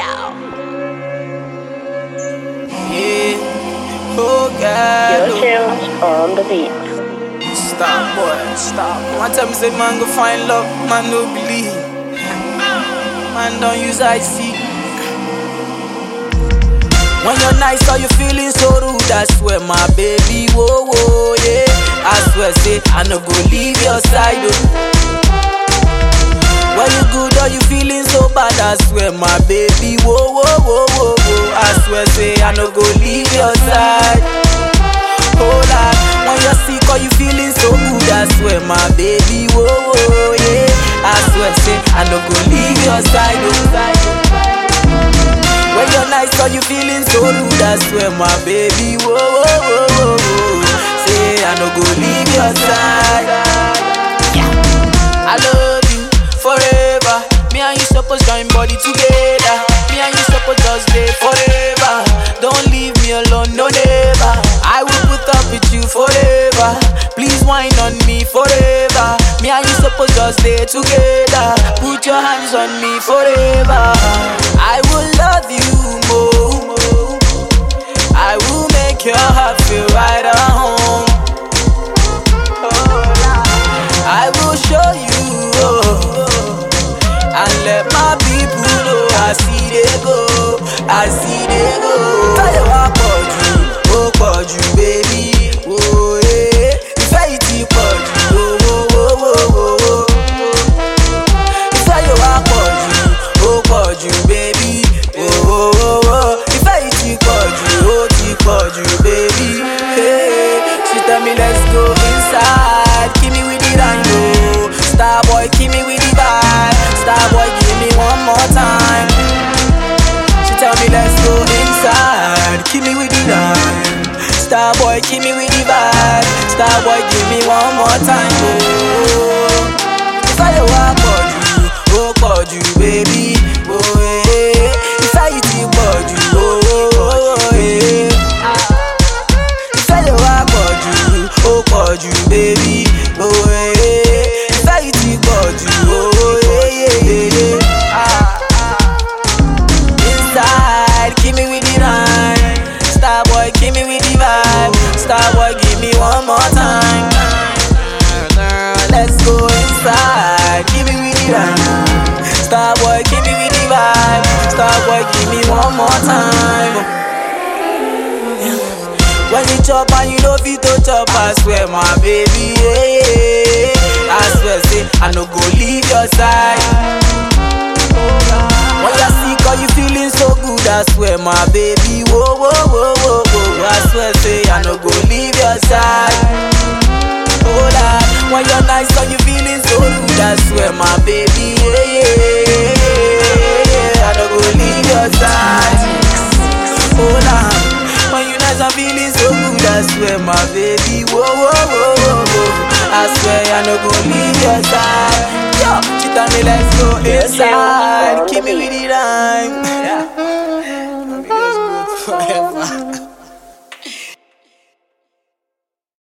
Yeah, oh God. Your tunes on the beat. Stop, boy, stop. One time say man go find love, man no believe. Man don't use IC. When you're nice or you feeling so rude, I swear my baby, whoa, whoa, yeah. I swear, say, I no go leave your side, oh. When you good or you feeling so bad, I swear my baby, whoa, whoa, whoa, whoa, whoa. I swear, say, I no go leave your side. Hold on, when you're sick or you feeling so good, I swear my baby, whoa, whoa, yeah. I swear, say, I no go leave your side, oh. When you're nice or you feeling so rude, I swear my baby, whoa, whoa, whoa, whoa, whoa. Say I no go leave your side. Yeah. I love you forever. Me and you supposed join body together. Me and you supposed just stay forever. Don't leave me alone, no never. I will put up with you forever. Please whine on me forever. Me and you supposed just stay together. Put your hands on me forever. I will love you more. I will make your heart feel right at home. I will show you, and let my people know I see they go, I see they go. Tell you what, you, baby, oh yeah. If I eat you, oh, oh, oh, oh, oh, oh. Tell you what, you, baby, oh, oh, oh. If I eat you, you, baby, hey. She tell me let's go inside, give me with the rhino. Star boy, give me with the vibe. Star boy, give me one more time. She tell me let's go inside, give me with the rhyme. Star boy, give me with the vibe. Star boy, give me one more time. Oh, if I walk you, baby, oh yeah. If I eat you, oh, oh, oh, yeah. If I walk you, baby, oh yeah. If I eat you, oh yeah, yeah, yeah. Inside, give me with the rhyme. Star boy, give me with the vibe. Star boy, give me one more time. Let's go inside, give me with the rhyme. Star boy, give me with the vibe. Star boy, give me one more time. When you chop and you know fit to chop, I swear my baby, yeah. I swear, say, I no go leave your side. When you're sick or you feeling so good, I swear my baby, whoa, whoa, whoa, whoa, whoa. I swear, say, I no go leave your side. Hold on, when you're nice or you feeling so rude, I swear my baby, yeah, yeah, yeah. I no go leave your side. Hold on. When you nice and feeling so good, I swear my baby, whoa, whoa, whoa, whoa, whoa. I swear I no go leave your side. Yo, she tell me let's go inside, keep me with the rhyme. Yeah.